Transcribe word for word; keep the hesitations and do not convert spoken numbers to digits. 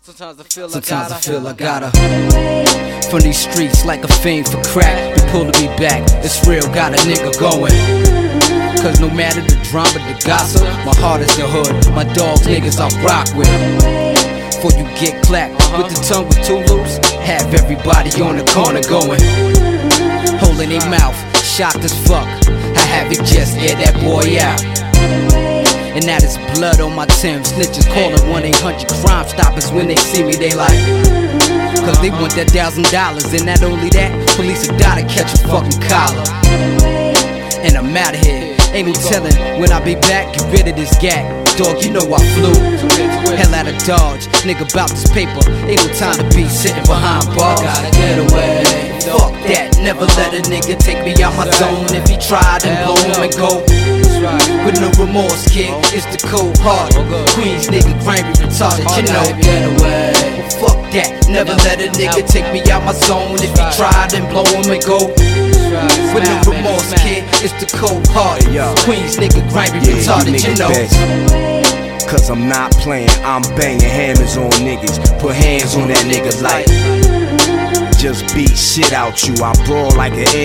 Sometimes I feel Sometimes I I feel I gotta from these streets like a fiend for crack. They pulling me back, it's real, got a nigga going. Cause no matter the drama, the gossip, my heart is the hood, my dogs, niggas I rock with. Before you get clapped with the tongue with two loops, have everybody on the corner going, holding their mouth, shocked as fuck. I have it just air that boy out. And now there's blood on my Timbs. Snitches calling one eight hundred Crime Stoppers. When they see me, they like, cause they want that thousand dollars. And not only that, police have gotta catch a fucking collar. And I'm outta here, ain't no telling when I be back. Get rid of this gat, dog, you know I flew hell out of Dodge, nigga bout this paper. Ain't no time to be sitting behind bars. gotta get away. Fuck that, never let a nigga take me out my zone. If he tried and blow him and go with no remorse, kid, it's the cold heart. Queens nigga, grimy, retarded, you know. Get away. Fuck that, never let a nigga take me out my zone. If he tried and blow him and go with no remorse, kid, it's the cold heart. Queens nigga, grimy, retarded, you know. Cause I'm not playing, I'm banging hammers on niggas. Put hands on that nigga like just beat shit out you. I brawl like an